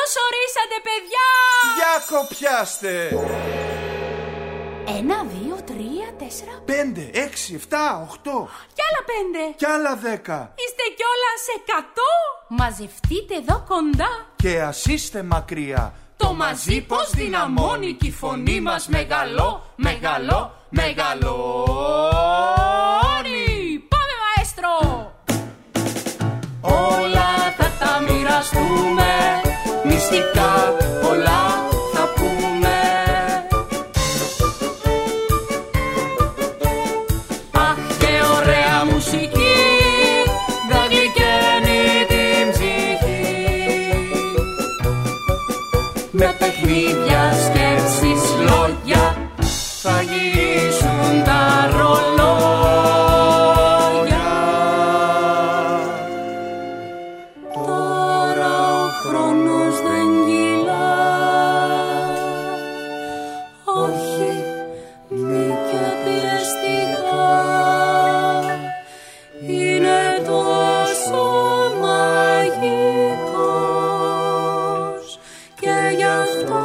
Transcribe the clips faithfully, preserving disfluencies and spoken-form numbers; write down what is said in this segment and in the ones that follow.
Καλώς ορίσατε, παιδιά! Για κοπιάστε! Ένα, δύο, τρία, τέσσερα... Πέντε, έξι, εφτά, οχτώ... Κι άλλα πέντε... Κι άλλα δέκα... Είστε κιόλας εκατό! Μαζευτείτε εδώ κοντά... Και ας είστε μακριά... Το μαζί πως δυναμώνει κι η φωνή μας μεγαλώ, μεγαλώ, μεγαλώνει. Πάμε, μαέστρο! Όλα θα τα μοιραστούμε, μυστικά πολλά θα πούμε. Αχ, και ωραία μουσική, θα γλυκαίνει την ψυχή. Με παιχνίδια, σκέψεις, λόγια θα γυρίσουν τα ρολόγια. Τώρα ο χρόνος δεν κυλά, όχι μη και πιεστικά. Είναι τόσο μαγικός και γι' αυτό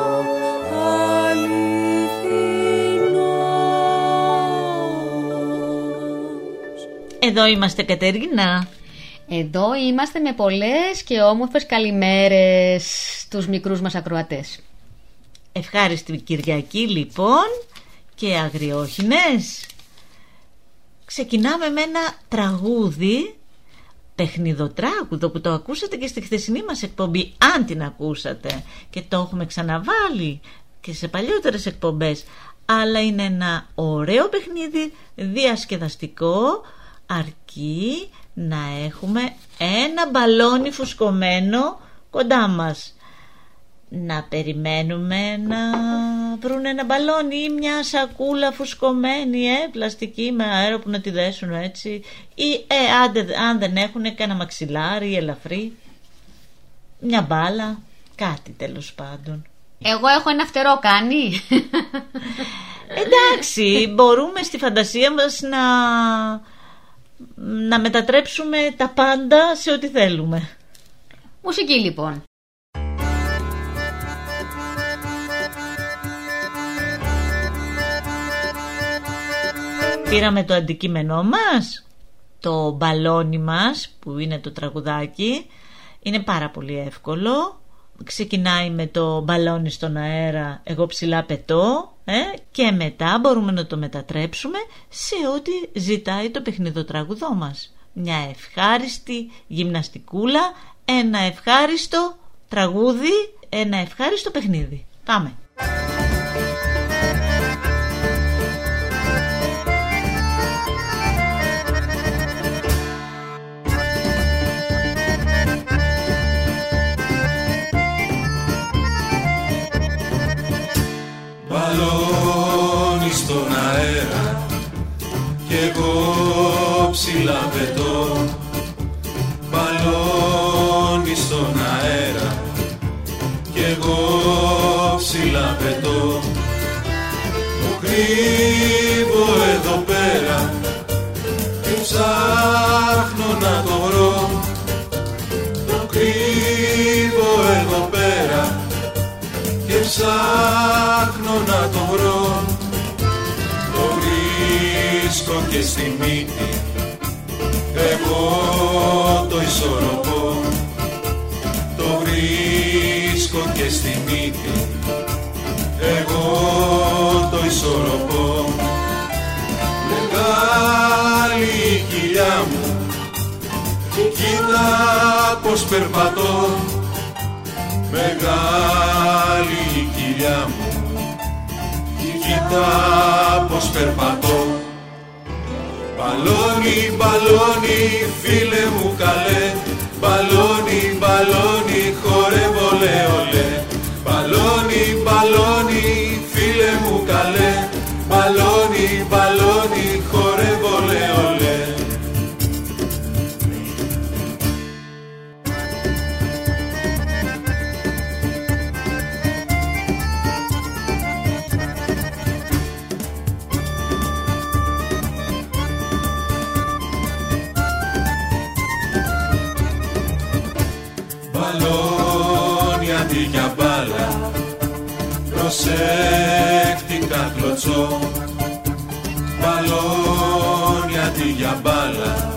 αληθινός. Εδώ είμαστε, Κατερίνα. Εδώ είμαστε με πολλές και όμορφες καλημέρες στους μικρούς μας ακροατές. Ευχάριστη Κυριακή λοιπόν και αγριόχινες. Ξεκινάμε με ένα τραγούδι, παιχνιδοτράγουδο, που το ακούσατε και στη χθεσινή μας εκπομπή, αν την ακούσατε, και το έχουμε ξαναβάλει και σε παλιότερες εκπομπές. Αλλά είναι ένα ωραίο παιχνίδι, διασκεδαστικό, αρκεί να έχουμε ένα μπαλόνι φουσκωμένο κοντά μας. Να περιμένουμε να βρουν ένα μπαλόνι ή μια σακούλα φουσκωμένη, ε, πλαστική με αέρο που να τη δέσουν έτσι, ή ε, άντε, αν δεν έχουν κανένα μαξιλάρι ελαφρύ, μια μπάλα, κάτι τέλος πάντων. Εγώ έχω ένα φτερό, κάνει. Εντάξει, μπορούμε στη φαντασία μας να, να μετατρέψουμε τα πάντα σε ό,τι θέλουμε. Μουσική λοιπόν. Πήραμε το αντικείμενό μας, το μπαλόνι μας, που είναι το τραγουδάκι. Είναι πάρα πολύ εύκολο. Ξεκινάει με το μπαλόνι στον αέρα, εγώ ψηλά πετώ, ε, και μετά μπορούμε να το μετατρέψουμε σε ό,τι ζητάει το παιχνιδοτραγουδό μας. Μια ευχάριστη γυμναστικούλα, ένα ευχάριστο τραγούδι, ένα ευχάριστο παιχνίδι. Πάμε! Μπαλόνι στον αέρα κι εγώ ψηλά πετώ. Μπαλόνι στον αέρα κι εγώ ψηλά πετώ. Το κρύβω εδώ πέρα και ψάχνω να το βρω. Το κρύβω εδώ πέρα και ψάχνω να το βρω. Το βρίσκω και στη μύτη, εγώ το ισορροπώ. Το βρίσκω και στη μύτη, εγώ το ισορροπώ. Μεγάλη η κοιλιά μου, κοίτα πως περπατώ. Μεγάλη η κοιλιά μου, κοίτα πως περπατώ. Μπαλόνι, μπαλόνι, φίλε μου καλέ. Μπαλόνι, μπαλόνι, χορεύω λέ ολέ. Μπαλόνι, μπαλόνι, φίλε μου καλέ. Μπαλόνι, μπαλόνι, χορεύω λέ ολέ. Μπαλόνι αντί για μπάλα, προσέχτηκα κλωτσό. Μπαλόνι αντί για μπάλα,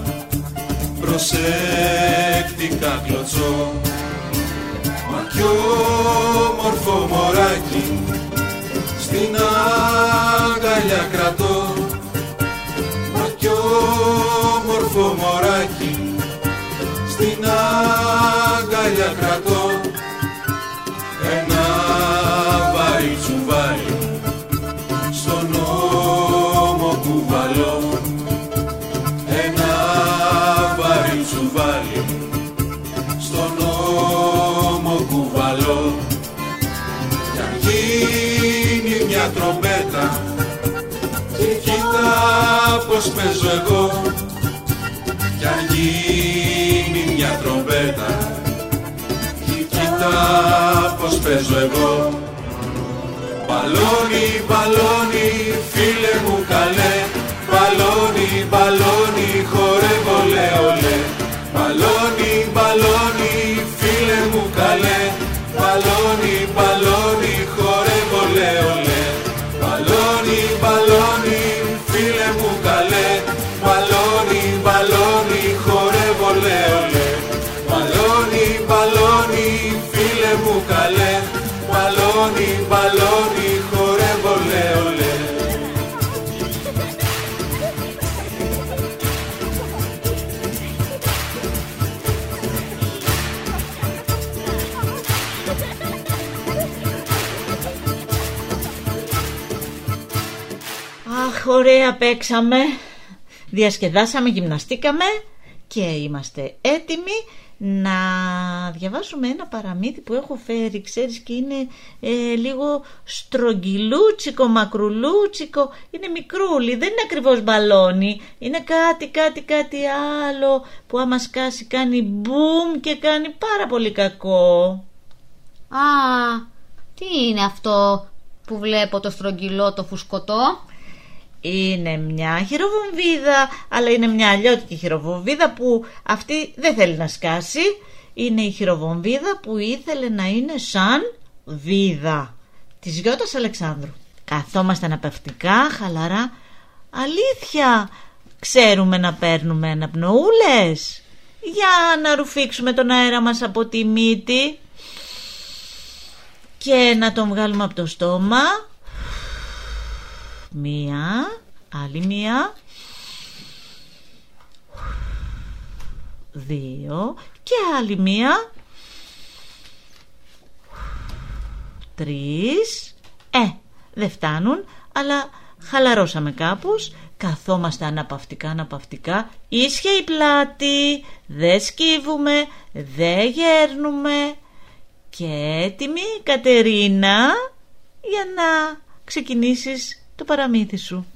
προσέχτηκα κλωτσό. Μα κι όμορφο μωράκι στην αγκαλιά κρατώ. Μα κι όμορφο μωράκι στην αγκαλιά κρατώ. Ένα βαρύ τσουβάλι στον ώμο κουβαλώ. Ένα βαρύ τσουβάλι στον ώμο κουβαλώ. Κι αν γίνει μια τρομπέτα και κοίτα πως παίζω εγώ. Κι αν γίνει μια τρομπέτα και κοίτα πως παίζω εγώ. Μπαλόνι, μπαλόνι, φίλε μου καλέ, μπαλόνι, μπαλόνι, χορεύω λε ολέ. Μπαλόνι, μπαλόνι, φίλε μου καλέ, μπαλόνι, μπαλόνι, χορεύω λε ολέ. Μπαλόνι, μπαλόνι, φίλε μου καλέ, μπαλόνι, μπαλόνι, χορεύω λε ολέ. Μπαλόνι, μπαλόνι, φίλε μου καλέ, μπαλόνι, μπαλόνι, χορεύω λε ολέ. Αχ, ωραία παίξαμε, διασκεδάσαμε, γυμναστήκαμε και είμαστε έτοιμοι να διαβάσουμε ένα παραμύθι που έχω φέρει, ξέρεις, και είναι ε, λίγο στρογγυλούτσικο, μακρουλούτσικο, είναι μικρούλι, δεν είναι ακριβώς μπαλόνι, είναι κάτι, κάτι, κάτι άλλο που άμα σκάσει κάνει μπουμ και κάνει πάρα πολύ κακό. Α, τι είναι αυτό που βλέπω, το στρογγυλό, το φουσκωτό? Είναι μια χειροβομβίδα, αλλά είναι μια αλλιώτικη χειροβομβίδα που αυτή δεν θέλει να σκάσει. Είναι η χειροβομβίδα που ήθελε να είναι σαν βίδα, της Γιώτας Αλεξάνδρου. Καθόμαστε αναπαυτικά, χαλαρά. Αλήθεια, ξέρουμε να παίρνουμε αναπνοούλες για να ρουφήξουμε τον αέρα μας από τη μύτη και να τον βγάλουμε από το στόμα. Μία, άλλη μία, δύο και άλλη μία, τρεις. Ε, δεν φτάνουν, αλλά χαλαρώσαμε κάπως. Καθόμαστε αναπαυτικά, αναπαυτικά, ίσια η πλάτη, δεν σκύβουμε, δεν γέρνουμε. Και έτοιμη, Κατερίνα, για να ξεκινήσεις το παραμύθι σου.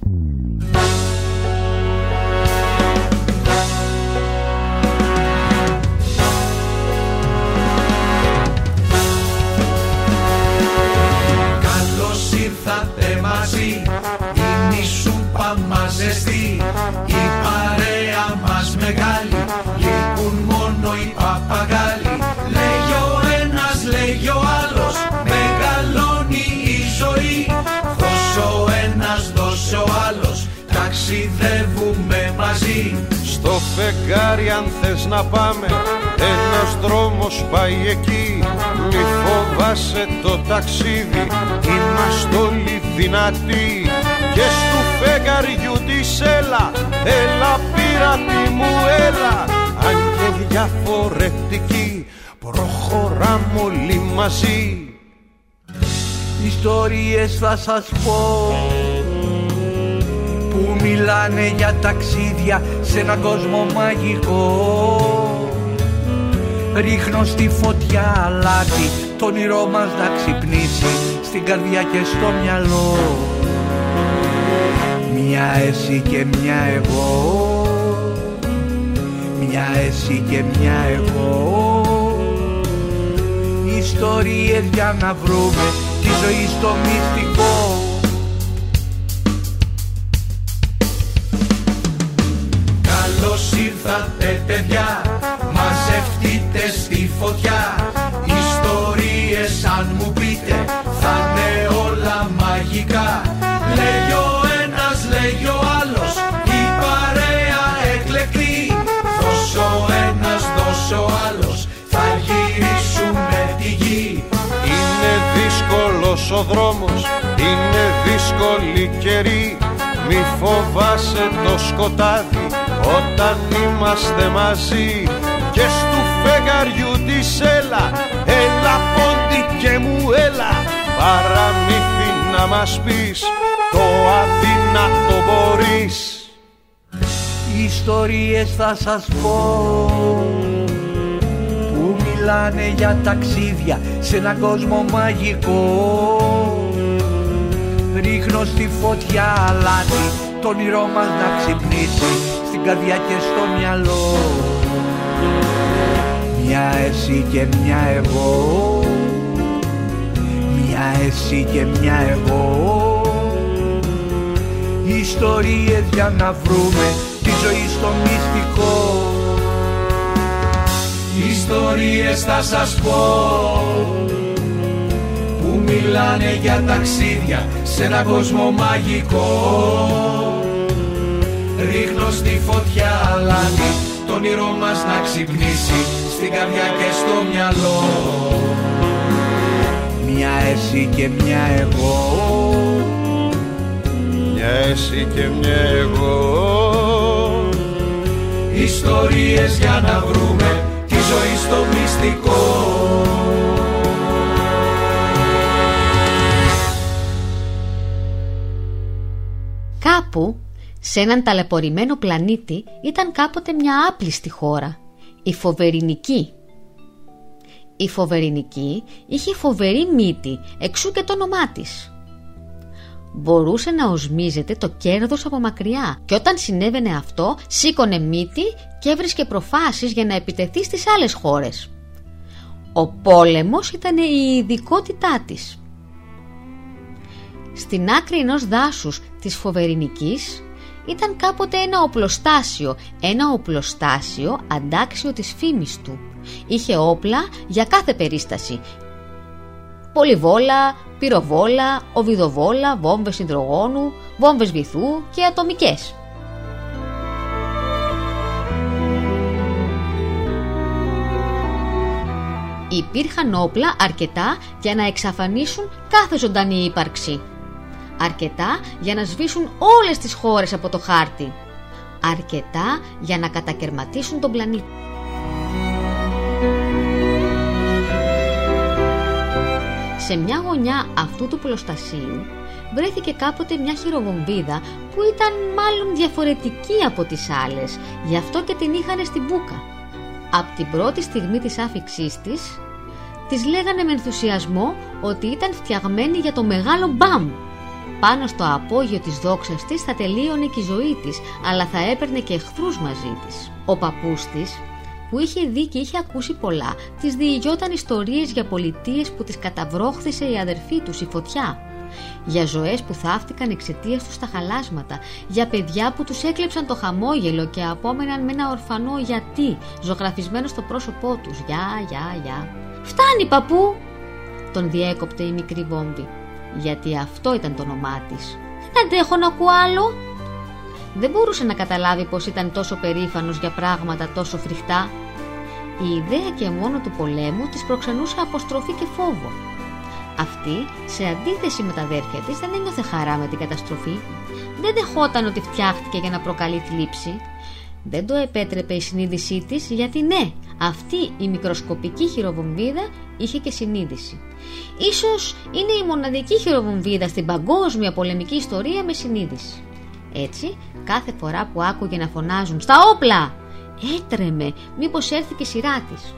Καλώς ήρθατε μαζί, είναι η σούπα μας ζεστή, η παρέα μας μεγάλη, λείπουν μόνο οι παπαγάλοι. Λέγει ο ένας, λέγει ο άλλος, μεγαλώνει η ζωή. Δώσε ο ένας, δώσε ο άλλος, ταξιδεύουμε μαζί. Στο φεγγάρι αν θες να πάμε, ένας δρόμος πάει εκεί. Μη φοβάσαι το ταξίδι, είμαστε όλοι δυνατοί. Και στου φεγγαριού της έλα, έλα πειράτη μου έλα. Αν και διαφορετικοί, προχωράμε όλοι μαζί. Ιστορίες θα σας πω που μιλάνε για ταξίδια σε έναν κόσμο μαγικό. Ρίχνω στη φωτιά αλάτι, το όνειρό μας να ξυπνήσει στην καρδιά και στο μυαλό. Μια εσύ και μια εγώ, μια εσύ και μια εγώ. Ιστορίες για να βρούμε τη ζωή στο μυστικό. Καλώς ήρθατε παιδιά, μαζευτείτε στη φωτιά. Ιστορίες αν μου πείτε θα είναι όλα μαγικά. Λέγει ο ένας, λέγει ο άλλος, η παρέα εκλεκτή. Δώσε ο ένας, δώσε ο άλλος, θα γυρίσουμε τη γη. Είναι δύσκολος ο δρόμος, είναι δύσκολη καιρή. Μη φοβάσαι το σκοτάδι όταν είμαστε μαζί. Και στου φεγγαριού της έλα, έλα πόντι και μου έλα. Παραμύθι να μας πεις, το αδύνατο μπορείς. Ιστορίες θα σας πω που μιλάνε για ταξίδια σε έναν κόσμο μαγικό. Ρίχνω στη φωτιά αλάτι, το όνειρό μας να ξυπνήσει στην καρδιά και στο μυαλό. Μια εσύ και μια εγώ, μια εσύ και μια εγώ. Ιστορίες για να βρούμε τη ζωή στο μυστικό. Ιστορίες θα σας πω που μιλάνε για ταξίδια σε έναν κόσμο μαγικό. Ρίχνω στη φωτιά αλάτι, το όνειρό μας να ξυπνήσει στην καρδιά και στο μυαλό. Μια εσύ και μια εγώ, μια εσύ και μια εγώ. Ιστορίες για να βρούμε τη ζωή στο μυστικό. Κάπου σε έναν ταλαιπωρημένο πλανήτη ήταν κάποτε μια άπλιστη χώρα, η Φοβερηνική. Η Φοβερηνική είχε φοβερή μύτη, εξού και το όνομά της. Μπορούσε να οσμίζεται το κέρδος από μακριά και όταν συνέβαινε αυτό σήκωνε μύτη και έβρισκε προφάσεις για να επιτεθεί στις άλλες χώρες. Ο πόλεμος ήταν η ειδικότητά της. Στην άκρη ενός δάσους της Φοβερηνικής ήταν κάποτε ένα οπλοστάσιο, ένα οπλοστάσιο αντάξιο της φήμης του. Είχε όπλα για κάθε περίσταση. Πολυβόλα, πυροβόλα, οβιδοβόλα, βόμβες υδρογόνου, βόμβες βυθού και ατομικές. Υπήρχαν όπλα αρκετά για να εξαφανίσουν κάθε ζωντανή ύπαρξη. Αρκετά για να σβήσουν όλες τις χώρες από το χάρτη. Αρκετά για να κατακερματίσουν τον πλανήτη. Σε μια γωνιά αυτού του πλωστασίου βρέθηκε κάποτε μια χειροβομβίδα που ήταν μάλλον διαφορετική από τις άλλες, γι' αυτό και την είχαν στην μπούκα. Από την πρώτη στιγμή της άφιξής της, της λέγανε με ενθουσιασμό ότι ήταν φτιαγμένη για το μεγάλο μπαμ. Πάνω στο απόγειο της δόξας της θα τελείωνε και η ζωή της, αλλά θα έπαιρνε και εχθρούς μαζί της. Ο παππούς της, που είχε δει και είχε ακούσει πολλά, της διηγιόταν ιστορίες για πολιτείες που τις καταβρόχθησε η αδερφή τους, η φωτιά. Για ζωές που θαύτηκαν εξαιτίας τους στα χαλάσματα, για παιδιά που τους έκλεψαν το χαμόγελο και απόμεναν με ένα ορφανό γιατί ζωγραφισμένο στο πρόσωπό τους. Γεια, γεια, γεια. «Φτάνει, παππού!» τον διέκοπτε η μικρή βόμβη, γιατί αυτό ήταν το όνομά της. «Δεν αντέχω να ακούω άλλο!» Δεν μπορούσε να καταλάβει πως ήταν τόσο περήφανος για πράγματα τόσο φρικτά. Η ιδέα και μόνο του πολέμου της προξενούσε αποστροφή και φόβο. Αυτή, σε αντίθεση με τα αδέρφια της, δεν ένιωθε χαρά με την καταστροφή. Δεν δεχόταν ότι φτιάχτηκε για να προκαλεί θλίψη. Δεν το επέτρεπε η συνείδησή της, γιατί ναι, αυτή η μικροσκοπική χειροβομβίδα είχε και συνείδηση. Ίσως είναι η μοναδική χειροβομβίδα στην παγκόσμια πολεμική ιστορία με συνείδηση. Έτσι, κάθε φορά που άκουγε να φωνάζουν «Στα όπλα!» έτρεμε, μήπως έρθει και σειρά της.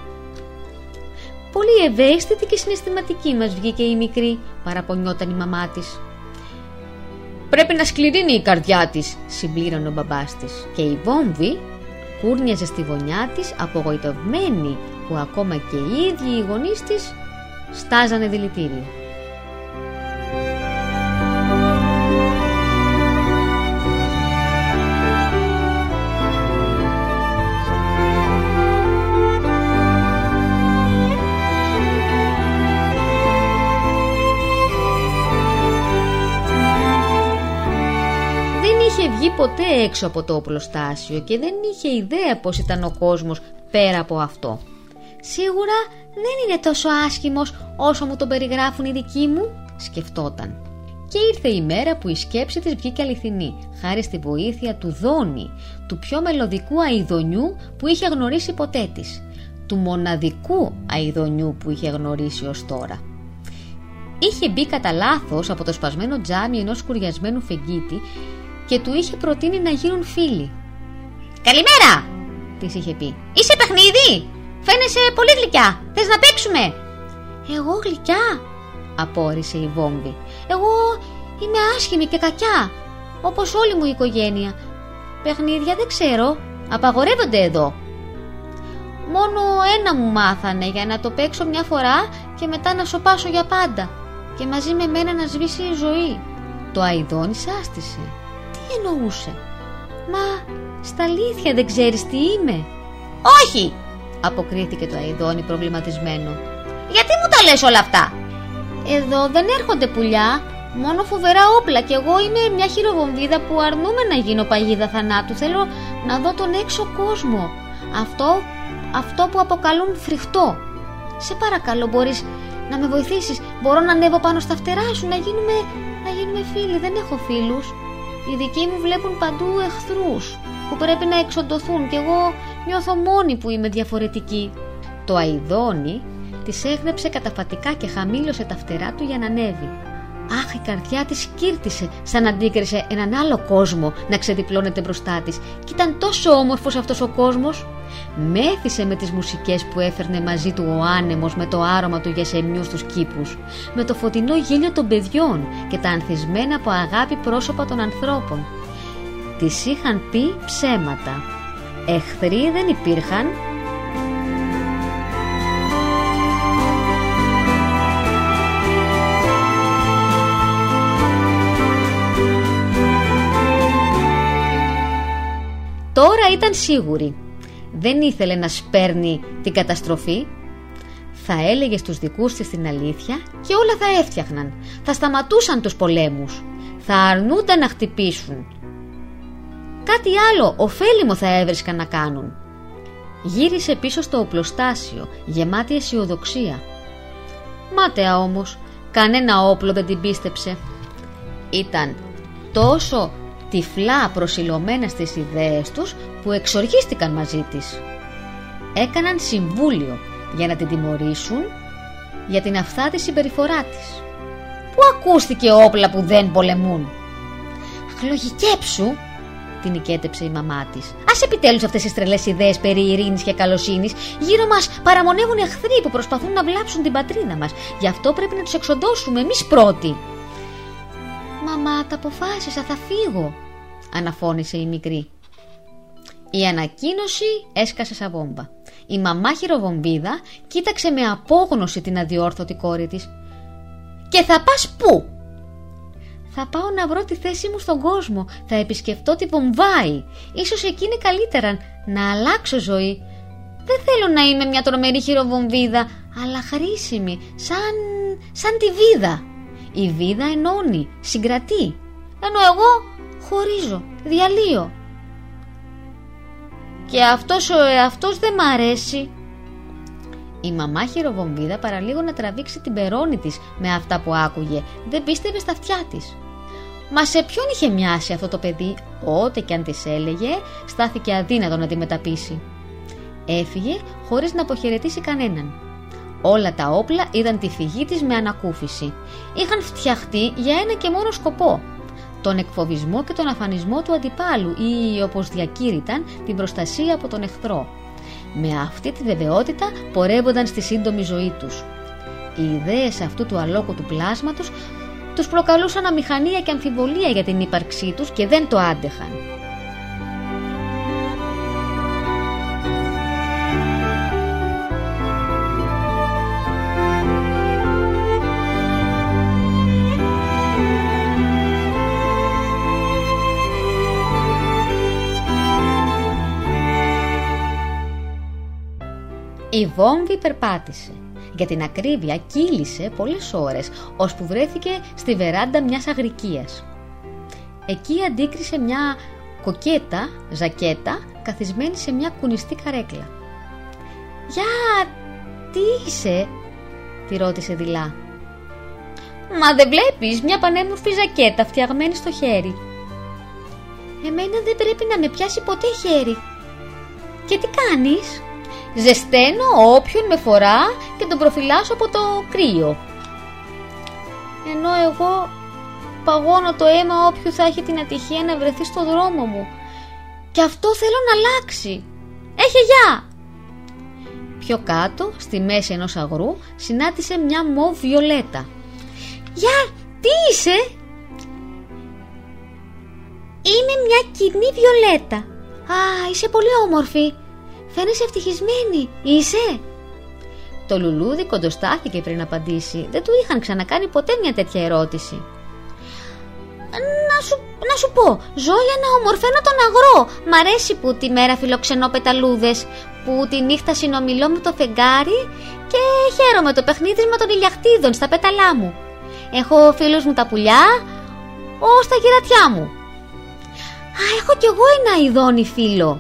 «Πολύ ευαίσθητη και συναισθηματική μας βγήκε η μικρή», παραπονιόταν η μαμά της. «Πρέπει να σκληρύνει η καρδιά της», συμπλήρωνε ο μπαμπάς της. Και η βόμβη κούρνιαζε στη γωνιά της, απογοητευμένη που ακόμα και οι ίδιοι οι γονείς της στάζανε δηλητήριο. βγει ποτέ έξω από το οπλοστάσιο και δεν είχε ιδέα πως ήταν ο κόσμος πέρα από αυτό. «Σίγουρα δεν είναι τόσο άσχημος όσο μου τον περιγράφουν οι δικοί μου», σκεφτόταν. Και ήρθε η μέρα που η σκέψη της βγήκε αληθινή, χάρη στη βοήθεια του Δόνη, του πιο μελωδικού αηδονιού που είχε γνωρίσει ποτέ της, του μοναδικού αηδονιού που είχε γνωρίσει ως τώρα. Είχε μπει κατά λάθος από το σπασμένο τζάμι ενός σκουριασμένου φεγγίτη και του είχε προτείνει να γίνουν φίλοι. «Καλημέρα», της είχε πει. «Είσαι παιχνίδι? Φαίνεσαι πολύ γλυκιά. Θες να παίξουμε?» «Εγώ γλυκιά?» απόρρισε η Βόμβη. «Εγώ είμαι άσχημη και κακιά, όπως όλη μου η οικογένεια. Παιχνίδια δεν ξέρω, απαγορεύονται εδώ. Μόνο ένα μου μάθανε για να το παίξω μια φορά και μετά να σωπάσω για πάντα και μαζί με μένα να σβήσει η ζωή». Το αηδόνι σάστησε. Τι εννοούσε? «Μα στα αλήθεια δεν ξέρεις τι είμαι?» «Όχι», αποκρίθηκε το αηδόνι προβληματισμένο. «Γιατί μου τα λες όλα αυτά?» «Εδώ δεν έρχονται πουλιά, μόνο φοβερά όπλα και εγώ είμαι μια χειροβομβίδα που αρνούμε να γίνω παγίδα θανάτου. Θέλω να δω τον έξω κόσμο, αυτό, αυτό που αποκαλούν φρικτό. Σε παρακαλώ, μπορείς να με βοηθήσεις? Μπορώ να ανέβω πάνω στα φτερά σου, να γίνουμε, να γίνουμε φίλοι?» «Δεν έχω φίλους. Οι δικοί μου βλέπουν παντού εχθρούς που πρέπει να εξοντωθούν και εγώ νιώθω μόνη που είμαι διαφορετική». Το αηδόνι της έγνεψε καταφατικά και χαμήλωσε τα φτερά του για να ανέβει. Αχ, η καρδιά της κύρτησε σαν αντίκρισε έναν άλλο κόσμο να ξεδιπλώνεται μπροστά της, και ήταν τόσο όμορφος αυτός ο κόσμος. Μέθησε με τις μουσικές που έφερνε μαζί του ο άνεμος, με το άρωμα του γεσεμιού στους κήπους, με το φωτεινό γέλιο των παιδιών και τα ανθισμένα από αγάπη πρόσωπα των ανθρώπων. Της είχαν πει ψέματα. Εχθροί δεν υπήρχαν. Τώρα ήταν σίγουρη. Δεν ήθελε να σπέρνει την καταστροφή. Θα έλεγε στους δικούς της την αλήθεια και όλα θα έφτιαχναν. Θα σταματούσαν τους πολέμους. Θα αρνούνταν να χτυπήσουν. Κάτι άλλο ωφέλιμο θα έβρισκαν να κάνουν. Γύρισε πίσω στο οπλοστάσιο, γεμάτη αισιοδοξία. Μάταια όμως, κανένα όπλο δεν την πίστεψε. Ήταν τόσο τυφλά προσιλωμένα στις ιδέες τους που εξοργίστηκαν μαζί της. Έκαναν συμβούλιο για να την τιμωρήσουν για την αυθάτη συμπεριφορά της. «Πού ακούστηκε όπλα που δεν πολεμούν?» «Λογικέψου», την οικέτεψε η μαμά της. «Ας επιτέλους αυτές τις τρελές ιδέες περί ειρήνης και καλοσύνης. Γύρω μας παραμονεύουν εχθροί που προσπαθούν να βλάψουν την πατρίδα μας. Γι' αυτό πρέπει να τους εξοντώσουμε εμείς πρώτοι». «Μαμά, τα αποφάσισα, θα φύγω», αναφώνησε η μικρή. Η ανακοίνωση έσκασε σαν βόμβα. Η μαμά χειροβομβίδα κοίταξε με απόγνωση την αδιόρθωτη κόρη της. «Και θα πας πού?» «Θα πάω να βρω τη θέση μου στον κόσμο. Θα επισκεφτώ τη Βομβάη. Ίσως εκεί είναι καλύτερα να αλλάξω ζωή. Δεν θέλω να είμαι μια τρομερή χειροβομβίδα, αλλά χρήσιμη, σαν, σαν τη βίδα. Η βίδα ενώνει, συγκρατεί, ενώ εγώ χωρίζω, διαλύω. Και αυτός ο εαυτός δεν μ' αρέσει». Η μαμά χειροβομβίδα παραλίγο να τραβήξει την περώνη της με αυτά που άκουγε. Δεν πίστευε στα αυτιά της. Μα σε ποιον είχε μοιάσει αυτό το παιδί? Ό,τι κι αν της έλεγε, στάθηκε αδύνατο να τη μεταπίσει. Έφυγε χωρίς να αποχαιρετήσει κανέναν. Όλα τα όπλα είδαν τη φυγή της με ανακούφιση. Είχαν φτιαχτεί για ένα και μόνο σκοπό: τον εκφοβισμό και τον αφανισμό του αντιπάλου, ή όπως διακήρυταν, την προστασία από τον εχθρό. Με αυτή τη βεβαιότητα πορεύονταν στη σύντομη ζωή τους. Οι ιδέες αυτού του αλόκοτου πλάσματος τους προκαλούσαν αμηχανία και αμφιβολία για την ύπαρξή τους και δεν το άντεχαν. Η Βόμβη περπάτησε. Για την ακρίβεια κύλησε πολλές ώρες, ώσπου βρέθηκε στη βεράντα μιας αγρικίας. Εκεί αντίκρισε μια κοκέτα, ζακέτα, καθισμένη σε μια κουνιστή καρέκλα. «Γεια, τι είσαι?» τη ρώτησε δειλά. «Μα δεν βλέπεις, μια πανέμορφη ζακέτα φτιαγμένη στο χέρι». «Εμένα δεν πρέπει να με πιάσει ποτέ χέρι». «Και τι κάνεις?» «Ζεσταίνω όποιον με φορά και τον προφυλάσσω από το κρύο». «Ενώ εγώ παγώνω το αίμα όποιου θα έχει την ατυχία να βρεθεί στο δρόμο μου. Και αυτό θέλω να αλλάξει. Έχε γεια!» Πιο κάτω, στη μέση ενός αγρού, συνάντησε μια μοβ βιολέτα. «Γεια, τι είσαι?» «Είμαι μια κοινή βιολέτα». «Α, είσαι πολύ όμορφη. Φαίνεσαι ευτυχισμένη. Είσαι?» Το λουλούδι κοντοστάθηκε πριν απαντήσει. Δεν του είχαν ξανακάνει ποτέ μια τέτοια ερώτηση. Να σου, να σου πω, ζω για να ομορφαίνω τον αγρό. Μ' αρέσει που τη μέρα φιλοξενώ πεταλούδες, που τη νύχτα συνομιλώ με το φεγγάρι και χαίρομαι το παιχνίδι των ηλιακτίδων στα πέταλά μου. Έχω φίλους μου τα πουλιά, ως τα γυρατιά μου. «Α, έχω κι εγώ ένα ειδόνι φίλο».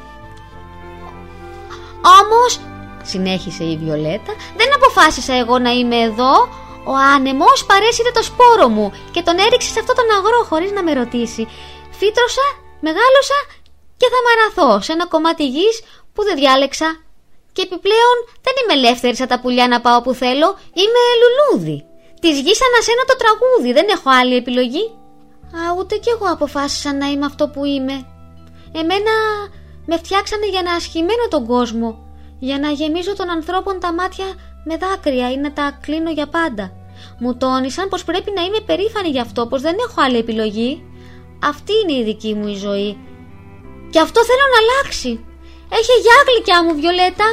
«Όμως», συνέχισε η Βιολέτα, «δεν αποφάσισα εγώ να είμαι εδώ. Ο άνεμος παρέσυρε το σπόρο μου και τον έριξε σε αυτόν τον αγρό χωρίς να με ρωτήσει. Φύτρωσα, μεγάλωσα και θα μαραθώ σε ένα κομμάτι γης που δεν διάλεξα. Και επιπλέον δεν είμαι ελεύθερη σαν τα πουλιά να πάω που θέλω. Είμαι λουλούδι. Της γης ανασένω το τραγούδι, δεν έχω άλλη επιλογή». «Α, ούτε κι εγώ αποφάσισα να είμαι αυτό που είμαι. Εμένα με φτιάξανε για να ασχημένω τον κόσμο, για να γεμίζω των ανθρώπων τα μάτια με δάκρυα ή να τα κλείνω για πάντα. Μου τόνισαν πως πρέπει να είμαι περήφανη γι' αυτό, πως δεν έχω άλλη επιλογή. Αυτή είναι η δική μου η ζωή. Και αυτό θέλω να αλλάξει. Έχε γεια, γλυκιά μου Βιολέτα».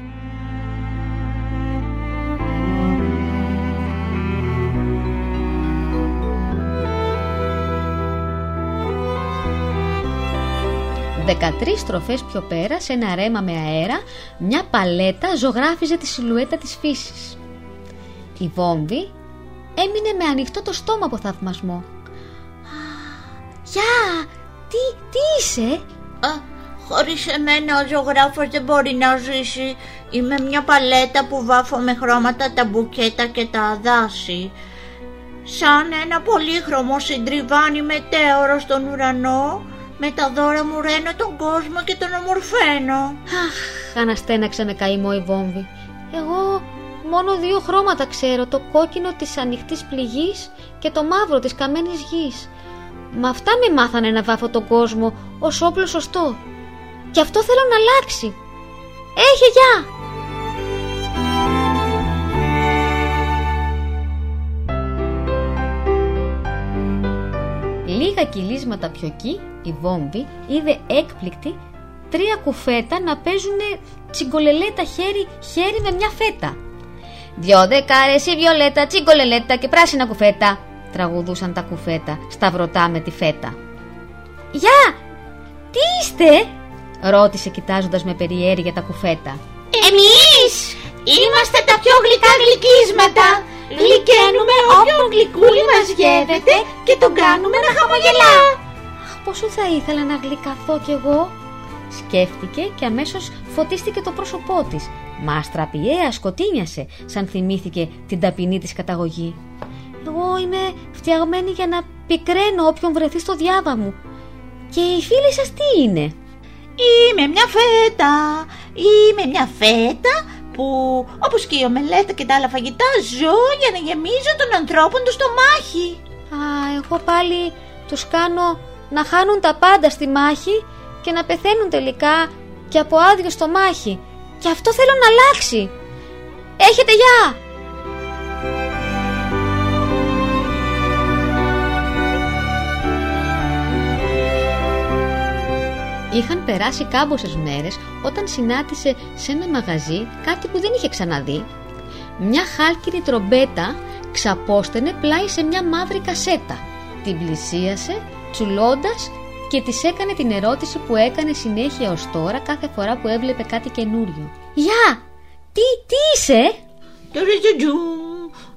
Δεκατρείς στροφές πιο πέρα, σε ένα ρέμα με αέρα, μια παλέτα ζωγράφιζε τη σιλουέτα της φύσης. Η Βόμβη έμεινε με ανοιχτό το στόμα από θαυμασμό. «Γεια, τι, τι είσαι?» Α, χωρίς εμένα ο ζωγράφος δεν μπορεί να ζήσει. Είμαι μια παλέτα που βάφω με χρώματα τα μπουκέτα και τα δάση. Σαν ένα πολύχρωμο συντριβάνι μετέωρο στον ουρανό, με τα δώρα μου ραίνω τον κόσμο και τον ομορφαίνω». «Αχ», αναστέναξε με καημό η Βόμβη. «Εγώ μόνο δύο χρώματα ξέρω, το κόκκινο της ανοιχτής πληγής και το μαύρο της καμένης γης. Μα αυτά με μάθανε να βάφω τον κόσμο ως όπλο σωστό. Και αυτό θέλω να αλλάξει. Έχε γεια!» Λίγα κυλίσματα πιο εκεί, η Βόμβη είδε έκπληκτη τρία κουφέτα να παίζουνε τσιγκολελέτα χέρι-χέρι με μια φέτα. «Δυο δεκάρες η Βιολέτα, τσιγκολελέτα και πράσινα κουφέτα», τραγουδούσαν τα κουφέτα σταυρωτά με τη φέτα. «Γεια, τι είστε?» ρώτησε κοιτάζοντας με περιέργεια τα κουφέτα. «Εμείς είμαστε τα πιο γλυκά γλυκίσματα. Γλυκαίνουμε όποιον γλυκούλι μας γεύεται και τον κάνουμε να χαμογελά». «Αχ, πόσο θα ήθελα να γλυκαθώ κι εγώ», σκέφτηκε και αμέσως φωτίστηκε το πρόσωπό της. Μα αστραπιαία σκοτίνιασε σαν θυμήθηκε την ταπεινή της καταγωγή. «Εγώ είμαι φτιαγμένη για να πικραίνω όποιον βρεθεί στο διάβα μου. Και οι φίλοι σας τι είναι?» «Είμαι μια φέτα, είμαι μια φέτα που, όπως και η ομελέτα και τα άλλα φαγητά, ζω για να γεμίζω των ανθρώπων του στομάχι». «Α, εγώ πάλι τους κάνω να χάνουν τα πάντα στη μάχη και να πεθαίνουν τελικά και από άδειο στομάχι. Και αυτό θέλω να αλλάξει. Έχετε γεια!» Είχαν περάσει κάμποσες μέρες όταν συνάντησε σε ένα μαγαζί κάτι που δεν είχε ξαναδεί. Μια χάλκινη τρομπέτα ξαπόστενε πλάι σε μια μαύρη κασέτα. Την πλησίασε τσουλώντας και της έκανε την ερώτηση που έκανε συνέχεια ως τώρα κάθε φορά που έβλεπε κάτι καινούριο. «Γεια, τι, τι είσαι?» «Τουριτζουτζουμ,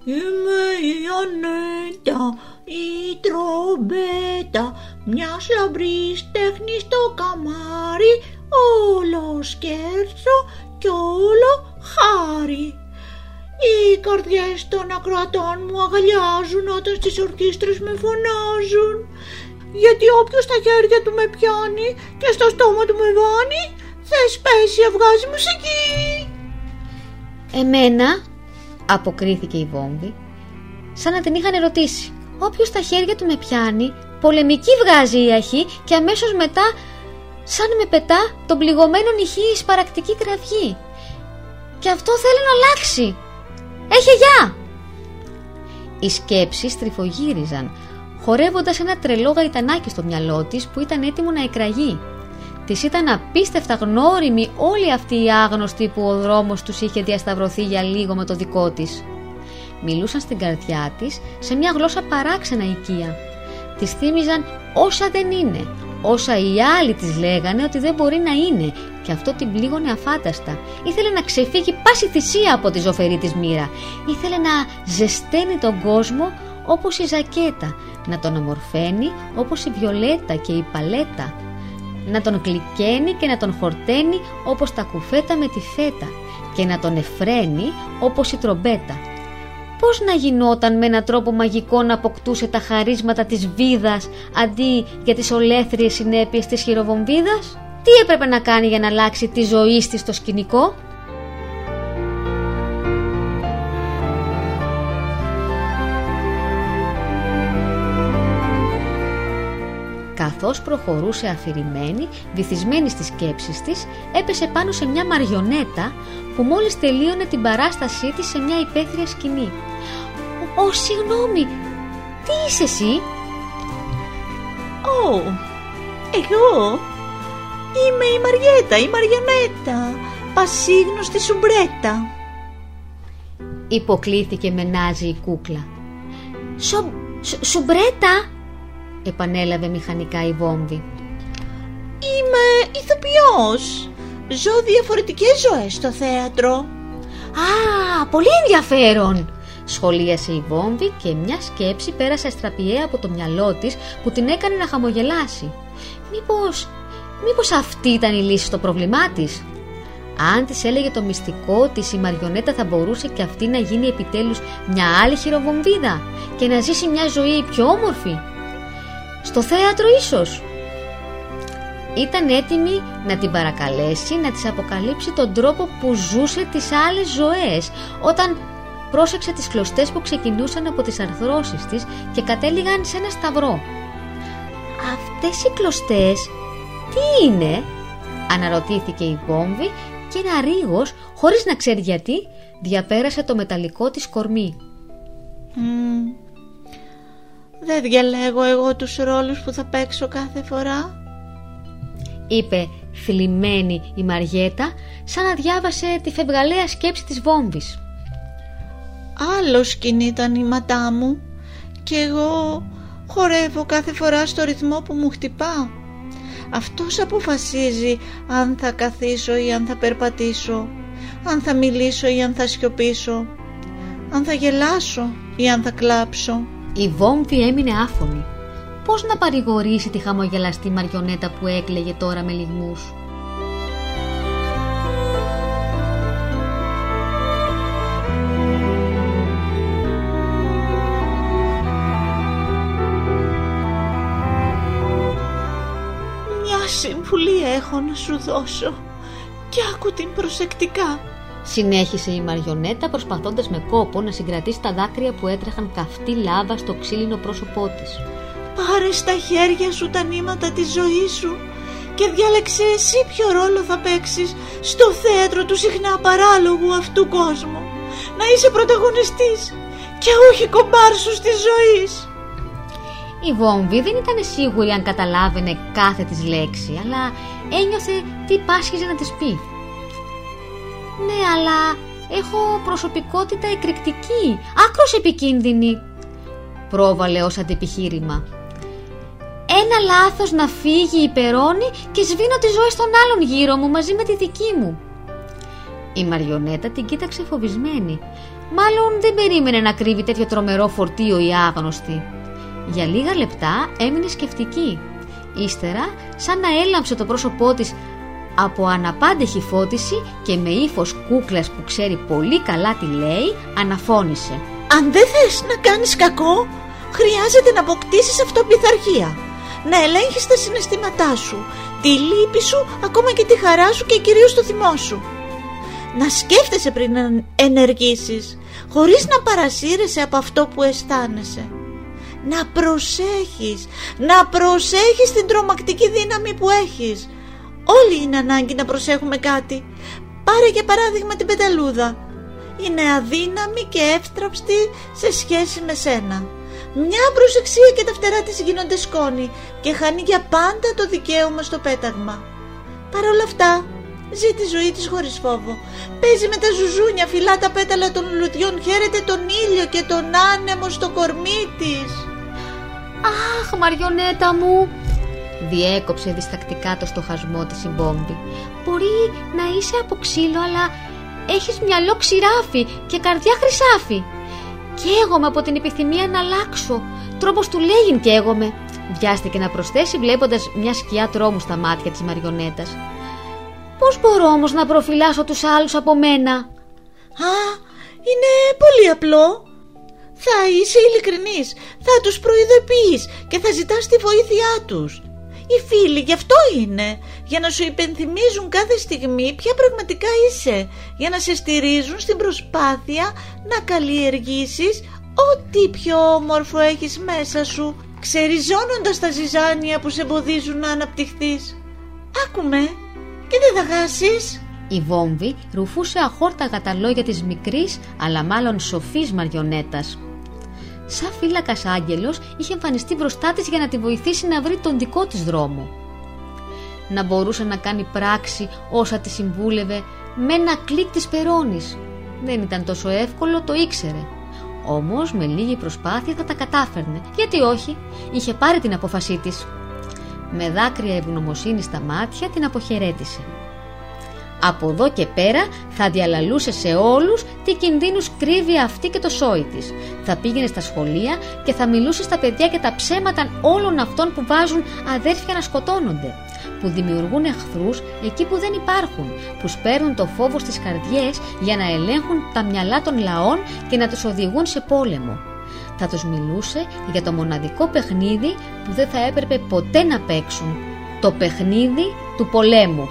Είμαι η Ανέτα, η τρομπέτα, μιας λαμπρής τέχνης στο καμάρι, όλο σκέρτσο κι όλο χάρη. Οι καρδιές των ακροατών μου αγκαλιάζουν όταν στις ορκίστρες με φωνάζουν, γιατί όποιος στα χέρια του με πιάνει και στο στόμα του με βάνει, θες πέσει βγάζει μουσική. Εμένα, αποκρίθηκε η Βόμβη, σαν να την είχαν ερωτήσει. Όποιος στα χέρια του με πιάνει, πολεμική βγάζει η αχή και αμέσως μετά, σαν με πετά, τον πληγωμένο νυχεί η σπαρακτική κραυγή. Και αυτό θέλω να αλλάξει. Έχε γεια! Οι σκέψεις τριφογύριζαν, χορεύοντας ένα τρελό γαϊτανάκι στο μυαλό της που ήταν έτοιμο να εκραγεί. Της ήταν απίστευτα γνώριμοι όλοι αυτοί οι άγνωστοι που ο δρόμος τους είχε διασταυρωθεί για λίγο με το δικό της. Μιλούσαν στην καρδιά της σε μια γλώσσα παράξενα οικία. Της θύμιζαν όσα δεν είναι, όσα οι άλλοι της λέγανε ότι δεν μπορεί να είναι, και αυτό την πλήγωνε αφάνταστα. Ήθελε να ξεφύγει πάση θυσία από τη ζωφερή της μοίρα. Ήθελε να ζεσταίνει τον κόσμο όπως η ζακέτα, να τον ομορφαίνει όπως η βιολέτα και η παλέτα, να τον γλυκαίνει και να τον χορταίνει όπως τα κουφέτα με τη φέτα και να τον εφραίνει όπως η τρομπέτα. Πώς να γινόταν με έναν τρόπο μαγικό να αποκτούσε τα χαρίσματα της βίδας αντί για τις ολέθριες συνέπειες της χειροβομβίδας? Τι έπρεπε να κάνει για να αλλάξει τη ζωή της στο σκηνικό? Καθώς προχωρούσε αφηρημένη, βυθισμένη στις σκέψεις της, έπεσε πάνω σε μια μαριονέτα που μόλις τελείωνε την παράστασή της σε μια υπαίθρια σκηνή. «Ω, συγγνώμη, τι είσαι εσύ?» «Ω, εγώ είμαι η Μαριέτα, η μαριονέτα, πασίγνωστη σουμπρέτα», υποκλήθηκε με νάζι η κούκλα. «Σο, σου, «Σουμπρέτα», επανέλαβε μηχανικά η Βόμβη. «Είμαι ηθοποιός. Ζω διαφορετικές ζωές στο θέατρο». «Α, πολύ ενδιαφέρον», σχολίασε η Βόμβη και μια σκέψη πέρασε αστραπιαία από το μυαλό της που την έκανε να χαμογελάσει. Μήπως, μήπως αυτή ήταν η λύση στο πρόβλημά της? Αν της έλεγε το μυστικό της, η μαριονέτα θα μπορούσε και αυτή να γίνει επιτέλους μια άλλη χειροβομβίδα και να ζήσει μια ζωή πιο όμορφη. Στο θέατρο ίσως. Ήταν έτοιμη να την παρακαλέσει να της αποκαλύψει τον τρόπο που ζούσε τις άλλες ζωές, όταν πρόσεξε τις κλωστές που ξεκινούσαν από τις αρθρώσεις της και κατέληγαν σε ένα σταυρό. «Αυτές οι κλωστές τι είναι?» αναρωτήθηκε η Βόμβη και ένα ρίγος, χωρίς να ξέρει γιατί, διαπέρασε το μεταλλικό της κορμί. Mm. «Δεν διαλέγω εγώ τους ρόλους που θα παίξω κάθε φορά», είπε θλιμμένη η Μαριέτα, σαν να διάβασε τη φευγαλαία σκέψη της Βόμβης. «Άλλο σκηνή τα νήματά μου και εγώ χορεύω κάθε φορά στο ρυθμό που μου χτυπά. Αυτός αποφασίζει αν θα καθίσω ή αν θα περπατήσω, αν θα μιλήσω ή αν θα σιωπήσω, αν θα γελάσω ή αν θα κλάψω». Η Βόμβη έμεινε άφωνη. Πώς να παρηγορήσει τη χαμογελαστή μαριονέτα που έκλαιγε τώρα με λυγμούς? «Μια συμβουλή έχω να σου δώσω και άκου την προσεκτικά», συνέχισε η μαριονέτα, προσπαθώντας με κόπο να συγκρατήσει τα δάκρυα που έτρεχαν καυτή λάβα στο ξύλινο πρόσωπό της. «Πάρε στα χέρια σου τα νήματα της ζωής σου και διάλεξε εσύ ποιο ρόλο θα παίξεις στο θέατρο του συχνά παράλογου αυτού κόσμου. Να είσαι πρωταγωνιστής και όχι κομπάρσους της ζωής». Η Βόμβη δεν ήταν σίγουρη αν καταλάβαινε κάθε της λέξη, αλλά ένιωθε τι πάσχιζε να της πει. «Ναι, αλλά έχω προσωπικότητα εκρηκτική, άκρως επικίνδυνη», πρόβαλε ως αντιπιχείρημα. «Ένα λάθος να φύγει υπερώνει και σβήνω τις ζωές των άλλων γύρω μου μαζί με τη δική μου». Η μαριονέτα την κοίταξε φοβισμένη. Μάλλον δεν περίμενε να κρύβει τέτοιο τρομερό φορτίο η άγνωστη. Για λίγα λεπτά έμεινε σκεφτική. Ύστερα, σαν να έλαμψε το πρόσωπό της από αναπάντεχη φώτιση και με ύφος κούκλας που ξέρει πολύ καλά τι λέει, αναφώνησε. Αν δεν θες να κάνεις κακό, χρειάζεται να αποκτήσεις αυτοπιθαρχία. Να ελέγχεις τα συναισθήματά σου, τη λύπη σου, ακόμα και τη χαρά σου και κυρίως το θυμό σου. Να σκέφτεσαι πριν να ενεργήσεις, χωρίς να παρασύρεσαι από αυτό που αισθάνεσαι. Να προσέχεις, να προσέχεις την τρομακτική δύναμη που έχεις. Όλοι είναι ανάγκη να προσέχουμε κάτι. Πάρε για παράδειγμα την πεταλούδα. Είναι αδύναμη και εύθραυστη σε σχέση με σένα. Μια προσεξία και τα φτερά της γίνονται σκόνη και χάνει για πάντα το δικαίωμα στο πέταγμα. Παρ' όλα αυτά, ζει τη ζωή της χωρίς φόβο. Παίζει με τα ζουζούνια, φυλά τα πέταλα των λουλουδιών, χαίρεται τον ήλιο και τον άνεμο στο κορμί της. «Αχ, Μαριονέτα μου», διέκοψε διστακτικά το στοχασμό της η Μπόμπη. «Μπορεί να είσαι από ξύλο, αλλά έχεις μυαλό ξηράφι και καρδιά χρυσάφι. Καίγομαι από την επιθυμία να αλλάξω. Τρόπος του λέγειν καίγομαι», βιάστηκε να προσθέσει βλέποντας μια σκιά τρόμου στα μάτια της Μαριονέτας. «Πώς μπορώ όμως να προφυλάσω τους άλλους από μένα?» «Α, είναι πολύ απλό. Θα είσαι ειλικρινής, θα τους προειδοποιείς και θα ζητάς τη βοήθειά τους. Οι φίλοι γι' αυτό είναι, για να σου υπενθυμίζουν κάθε στιγμή ποια πραγματικά είσαι, για να σε στηρίζουν στην προσπάθεια να καλλιεργήσεις ό,τι πιο όμορφο έχεις μέσα σου, ξεριζώνοντας τα ζυζάνια που σε εμποδίζουν να αναπτυχθείς. Άκουμε και δεν θα χάσεις». Η Βόμβη ρουφούσε αχόρταγα τα λόγια της μικρής, αλλά μάλλον σοφής Μαριονέτας. Σαν φύλακας άγγελος είχε εμφανιστεί μπροστά της για να τη βοηθήσει να βρει τον δικό της δρόμο. Να μπορούσε να κάνει πράξη όσα τη συμβούλευε με ένα κλικ της περώνης. Δεν ήταν τόσο εύκολο, το ήξερε. Όμως με λίγη προσπάθεια θα τα κατάφερνε. Γιατί όχι, είχε πάρει την απόφασή της. Με δάκρυα ευγνωμοσύνη στα μάτια την αποχαιρέτησε. Από εδώ και πέρα θα διαλαλούσε σε όλους τι κινδύνους κρύβει αυτή και το σόι της. Θα πήγαινε στα σχολεία και θα μιλούσε στα παιδιά για τα ψέματα όλων αυτών που βάζουν αδέρφια να σκοτώνονται, που δημιουργούν εχθρούς εκεί που δεν υπάρχουν, που σπέρνουν το φόβο στις καρδιές για να ελέγχουν τα μυαλά των λαών και να τους οδηγούν σε πόλεμο. Θα τους μιλούσε για το μοναδικό παιχνίδι που δεν θα έπρεπε ποτέ να παίξουν, το παιχνίδι του πολέμου.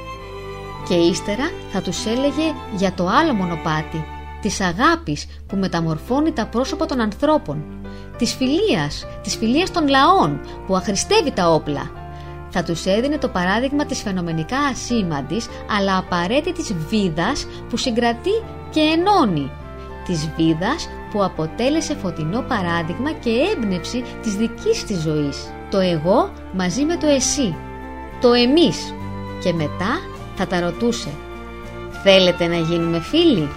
Και ύστερα θα τους έλεγε για το άλλο μονοπάτι, της αγάπης που μεταμορφώνει τα πρόσωπα των ανθρώπων, της φιλίας, της φιλίας των λαών που αχρηστεύει τα όπλα. Θα τους έδινε το παράδειγμα της φαινομενικά ασήμαντης αλλά απαραίτητης βίδας που συγκρατεί και ενώνει, της βίδας που αποτέλεσε φωτεινό παράδειγμα και έμπνευση της δικής της ζωής. Το εγώ μαζί με το εσύ, το εμείς. Και μετά θα τα ρωτούσε, θέλετε να γίνουμε φίλοι?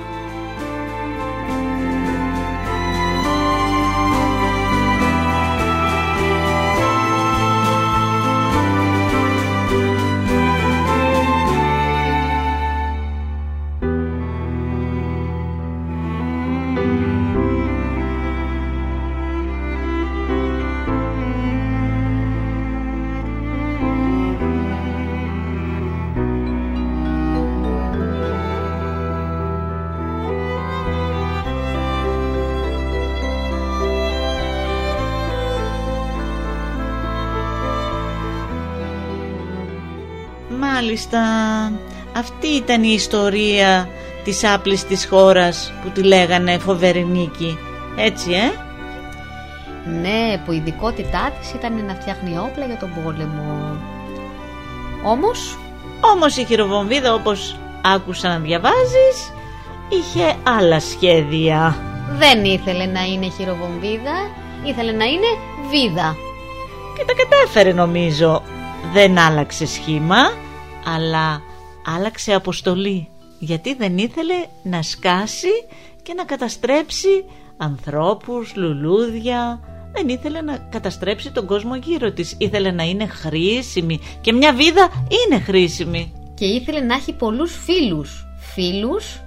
Μάλιστα, αυτή ήταν η ιστορία της άπλιστης χώρας που τη λέγανε Φοβερή Νίκη, έτσι ε? Ναι, που η ειδικότητά της ήταν να φτιάχνει όπλα για τον πόλεμο. Όμως... Όμως η χειροβομβίδα, όπως άκουσα να διαβάζεις, είχε άλλα σχέδια. Δεν ήθελε να είναι χειροβομβίδα, ήθελε να είναι βίδα. Και τα κατάφερε νομίζω. Δεν άλλαξε σχήμα, αλλά άλλαξε αποστολή, γιατί δεν ήθελε να σκάσει και να καταστρέψει ανθρώπους, λουλούδια. Δεν ήθελε να καταστρέψει τον κόσμο γύρω της. Ήθελε να είναι χρήσιμη, και μια βίδα είναι χρήσιμη. Και ήθελε να έχει πολλούς φίλους. Φίλους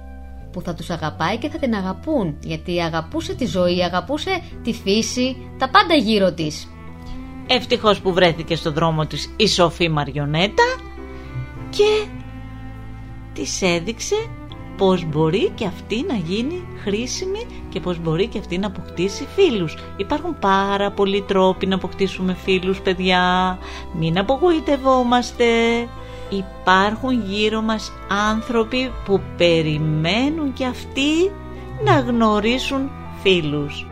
που θα τους αγαπάει και θα την αγαπούν, γιατί αγαπούσε τη ζωή, αγαπούσε τη φύση, τα πάντα γύρω της. Ευτυχώς που βρέθηκε στο δρόμο της η Σοφή Μαριονέτα και της έδειξε πως μπορεί και αυτή να γίνει χρήσιμη και πως μπορεί και αυτή να αποκτήσει φίλους. Υπάρχουν πάρα πολλοί τρόποι να αποκτήσουμε φίλους, παιδιά. Μην απογοητευόμαστε. Υπάρχουν γύρω μας άνθρωποι που περιμένουν και αυτοί να γνωρίσουν φίλους.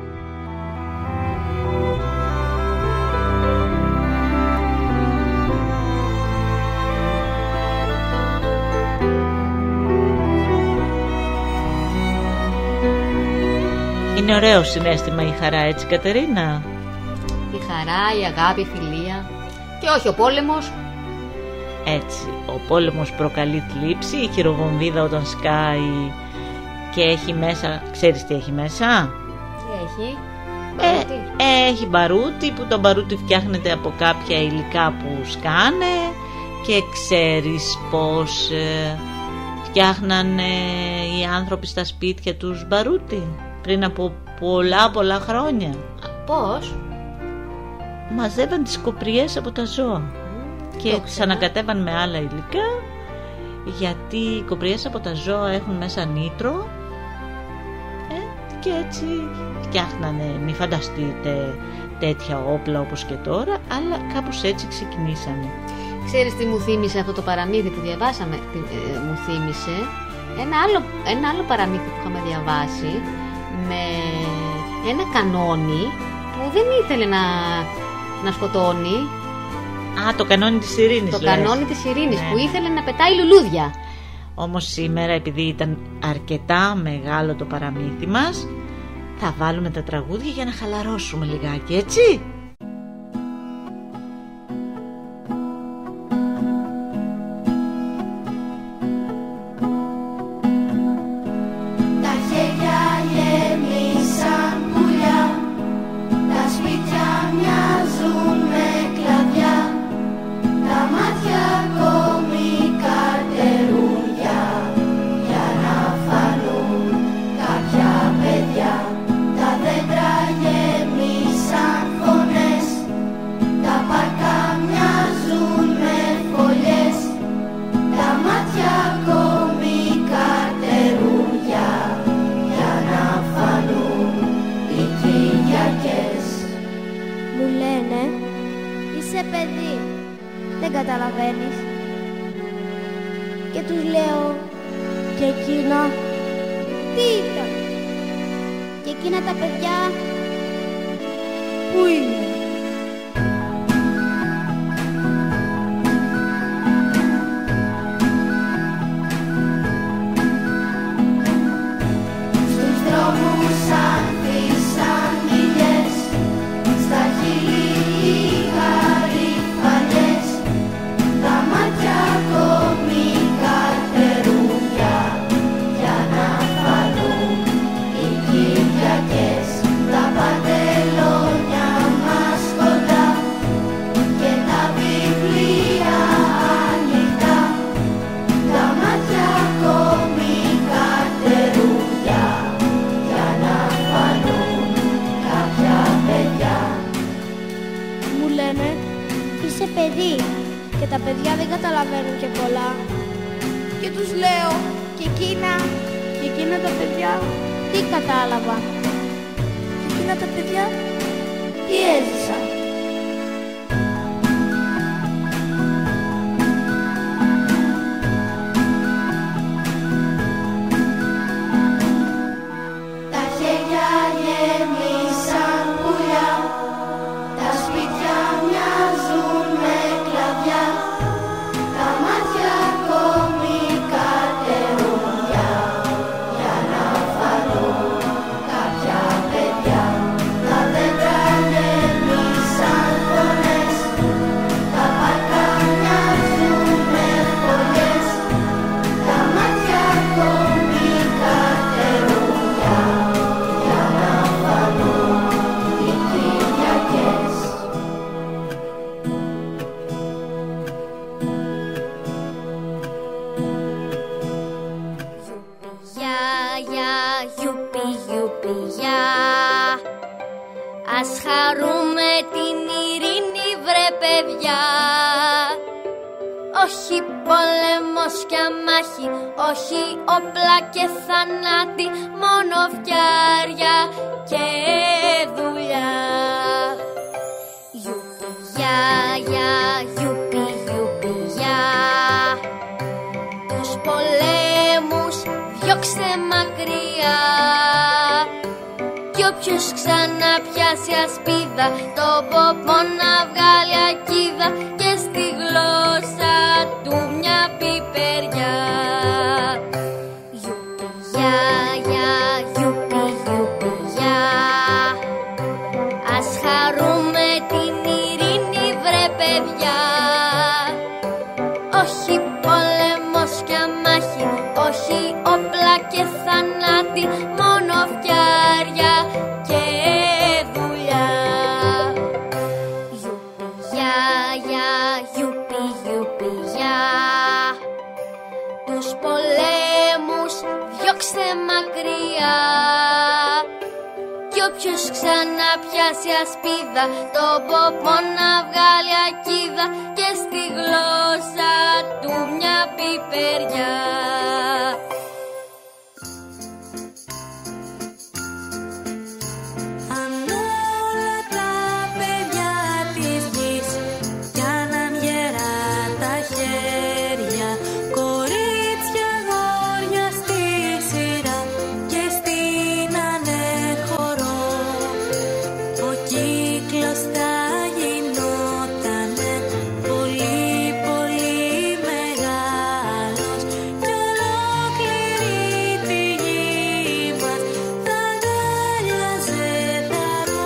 Είναι ωραίο συναίσθημα η χαρά, έτσι Κατερίνα? Η χαρά, η αγάπη, η φιλία και όχι ο πόλεμος. Έτσι, ο πόλεμος προκαλεί θλίψη, η χειροβομβίδα όταν σκάει και έχει μέσα, ξέρεις τι έχει μέσα? Τι έχει? Ε, ε, έχει μπαρούτι, που το μπαρούτι φτιάχνεται από κάποια υλικά που σκάνε και ξέρεις πως ε, φτιάχνανε οι άνθρωποι στα σπίτια τους μπαρούτι πριν από πολλά πολλά χρόνια. Πώς? Μαζεύαν τις κοπριές από τα ζώα και ξανακατέβαν με άλλα υλικά, γιατί οι κοπριές από τα ζώα έχουν μέσα νήτρο ε, και έτσι φτιάχνανε, μη φανταστείτε τέτοια όπλα όπως και τώρα, αλλά κάπως έτσι ξεκινήσανε. Ξέρεις τι μου θύμισε αυτό το παραμύθι που διαβάσαμε? Τι, ε, μου θύμισε ένα άλλο, ένα άλλο παραμύθι που είχαμε διαβάσει, με ένα κανόνι που δεν ήθελε να, να σκοτώνει. Α, το κανόνι της ειρήνης. Το λες. κανόνι της ειρήνης, ναι. Που ήθελε να πετάει λουλούδια. Όμως σήμερα, επειδή ήταν αρκετά μεγάλο το παραμύθι μας, θα βάλουμε τα τραγούδια για να χαλαρώσουμε λιγάκι, έτσι? Ας χαρούμε την ειρήνη βρε παιδιά. Όχι πόλεμος και αμάχη, όχι όπλα και θανάτη, μόνο φτιάρια και δουλειά. Γιουπι γεια, γεια, γιουπι, γιουπι γεια. Τους πολέμους διώξτε μακριά. Κι όποιος ξαναπιάσει ασπίδα, το ποπό να βγάλει ακίδα και στη γλώσσα του μια πιπεριά. Γιουπι γεια, γεια, γιουπι, γιουπι γεια. Ας χαρούμε την ειρήνη βρε παιδιά. Όχι πόλεμος και αμάχη, όχι όπλα και θανάτη, μόνο φτιάρια και δουλειά. Γιουπι γεια, γεια, γιουπι, γιουπι γεια. Τους πολέμους διώξτε μακριά. Κι όποιος ξαναπιάσει ασπίδα, το ποπό να βγάλει ακίδα και στη γλώσσα του μια πιπεριά. Αν όλα τα παιδιά της γης κάναν γερά τα χέρια, κορίτσια γόρια στη σειρά και στείνανε χορό, ο κύκλος θα γινότανε πολύ πολύ μεγάλος κι ολόκληρη τη γη μας θα αγκάλιαζε θαρό.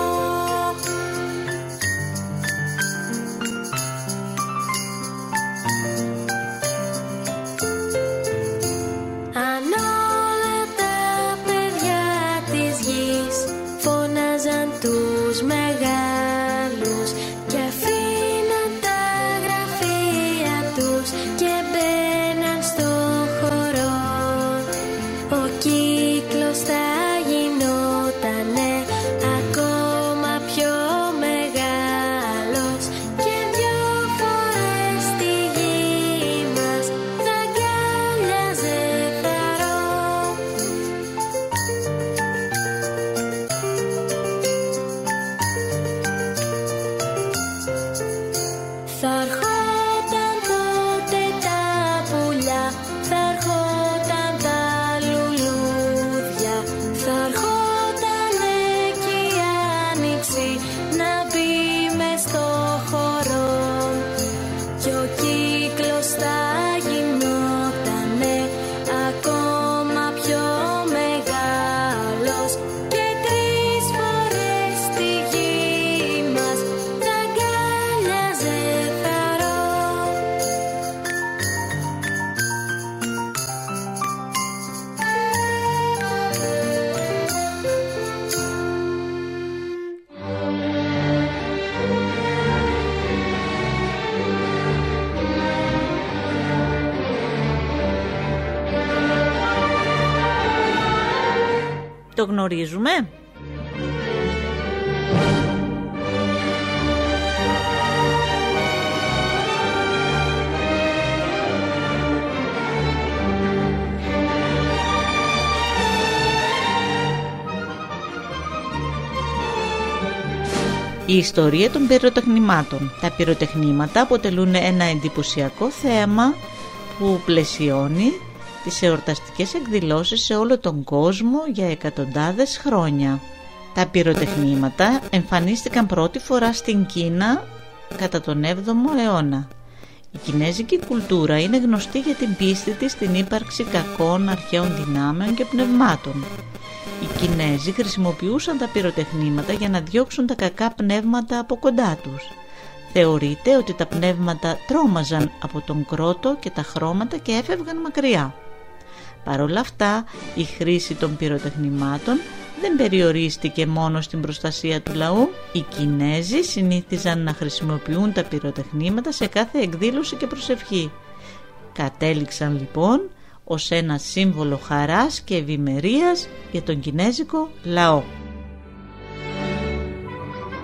Αν όλα τα παιδιά της γης φώναζαν τους μεγάλους και αφήναν τα γραφεία τους και μπαίναν στο χορό, ο κύκλος θα γινότανε ακόμα πιο μεγάλος και δυο φορές τη γη μας θα αγκάλιαζε θαρό. Θα ερχόταν τότε τα πουλιά, θα ερχόταν τα λουλούδια, θα ερχότανε κι η άνοιξη να μπει μες στο χορό, κι ο κύκλος θα γινότανε ακόμα πιο μεγάλος και τρεις φορές τη γη μας θα αγκάλιαζε θαρό. Το γνωρίζουμε? Η ιστορία των πυροτεχνημάτων. Τα πυροτεχνήματα αποτελούν ένα εντυπωσιακό θέαμα που πλαισιώνει τις εορταστικές εκδηλώσεις σε όλο τον κόσμο για εκατοντάδες χρόνια. Τα πυροτεχνήματα εμφανίστηκαν πρώτη φορά στην Κίνα κατά τον έβδομο αιώνα. Η κινέζικη κουλτούρα είναι γνωστή για την πίστη της στην ύπαρξη κακών αρχαίων δυνάμεων και πνευμάτων. Οι Κινέζοι χρησιμοποιούσαν τα πυροτεχνήματα για να διώξουν τα κακά πνεύματα από κοντά τους. Θεωρείται ότι τα πνεύματα τρόμαζαν από τον κρότο και τα χρώματα και έφευγαν μακριά. Παρ' όλα αυτά, η χρήση των πυροτεχνημάτων δεν περιορίστηκε μόνο στην προστασία του λαού. Οι Κινέζοι συνήθιζαν να χρησιμοποιούν τα πυροτεχνήματα σε κάθε εκδήλωση και προσευχή. Κατέληξαν λοιπόν ως ένα σύμβολο χαράς και ευημερίας για τον κινέζικο λαό.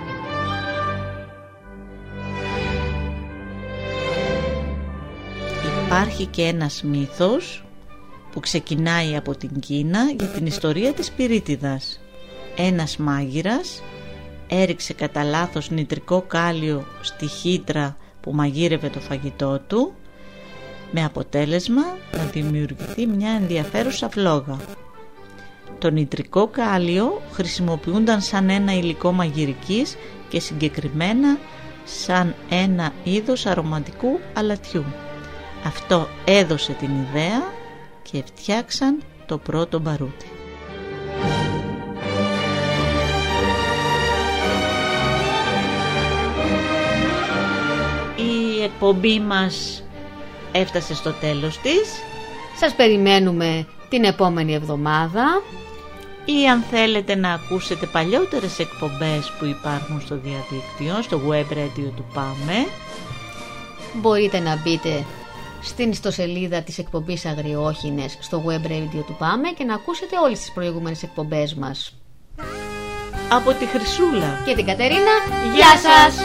υπάρχει και ένας μύθος που ξεκινάει από την Κίνα για την ιστορία της πυρίτιδας. Ένας μάγειρας έριξε κατά λάθος νητρικό κάλιο στη χύτρα που μαγείρευε το φαγητό του, με αποτέλεσμα να δημιουργηθεί μια ενδιαφέρουσα φλόγα. Το νητρικό κάλιο χρησιμοποιούνταν σαν ένα υλικό μαγειρικής και συγκεκριμένα σαν ένα είδος αρωματικού αλατιού. Αυτό έδωσε την ιδέα και φτιάξαν το πρώτο μπαρούτι. Η εκπομπή μας έφτασε στο τέλος της. Σας περιμένουμε την επόμενη εβδομάδα. Ή αν θέλετε να ακούσετε παλιότερες εκπομπές που υπάρχουν στο διαδίκτυο, στο web radio του Πάμε, μπορείτε να μπείτε στην ιστοσελίδα της εκπομπής Αγριόχινες στο web radio του Πάμε και να ακούσετε όλες τις προηγούμενες εκπομπές μας. Από τη Χρυσούλα και την Κατερίνα, γεια σας!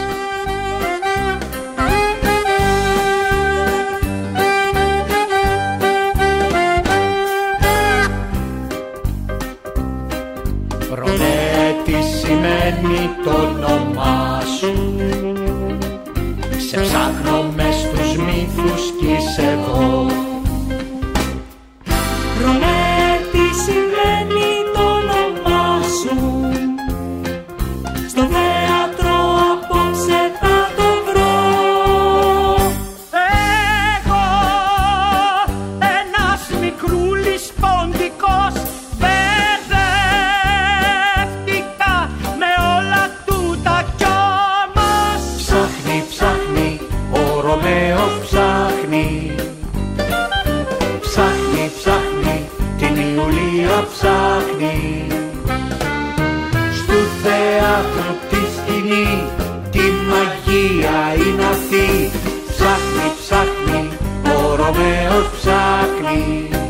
Ρωμέ, τι σημαίνει το όνομά σου? Σε ψάχνω μες στους μύθους κι είσαι εδώ. Ρωμέ, τι σημαίνει το όνομά σου? Στο θέατρο απόψε θα το βρω. Εγώ, ένας μικρούλης ποντικός, μπερδεύτηκα με όλα τούτα κι όμως Ψάχνει, ψάχνει, ο Ρωμαίο ψάχνει. Ψάχνει, ψάχνει, την Ιουλία ψάχνει. Στου θέατρου τη σκηνή, τη μαγεία είναι αυτή. Ψάχνει, ψάχνει, ο Ρωμαίος ψάχνει.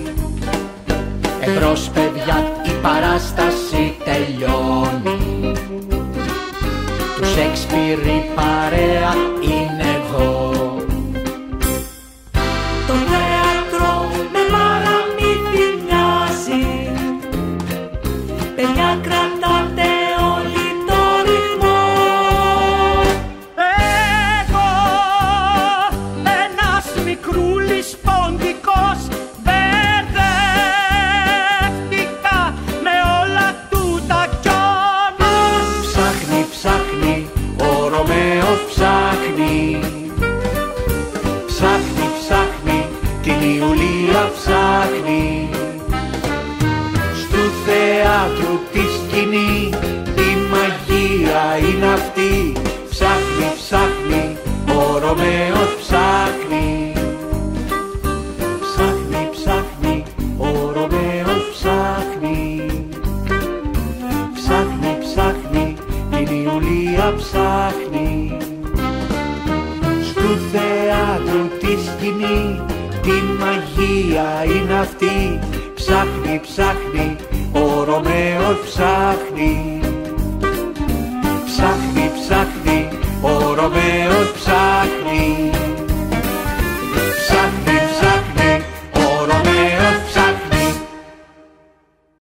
Εμπρός παιδιά, η παράσταση τελειώνει. Του Σέξπιρ η παρέα είναι εδώ. Το θέατρο με παραμύθι μοιάζει. Παιδιά, κρατάτε όλοι το ρυθμό. Εγώ, ένας μικρούλης ποντικός, μπερδεύτηκα με όλα τούτα κι όμως Ψάχνει, ψάχνει, ο Ρωμαίος ψάχνει. Ψάχνει, ψάχνει, την Ιουλία ψάχνει. Στου θέατρου τη σκηνή, τη μαγεία είναι αυτή. Ψάχνει, ψάχνει, ο Ρωμαίος ψάχνει. Ψάχνει, ψάχνει, ο Ρωμαίος ψάχνει. Ψάχνει, ψάχνει, την Ιουλία ψάχνει. Στου θέατρου τη σκηνή, τη μαγεία είναι αυτή. Ψάχνει, ψάχνει, ο Ρωμαίος ψάχνει. Ψάχνει, ψάχνει, ο Ρωμαίος ψάχνει.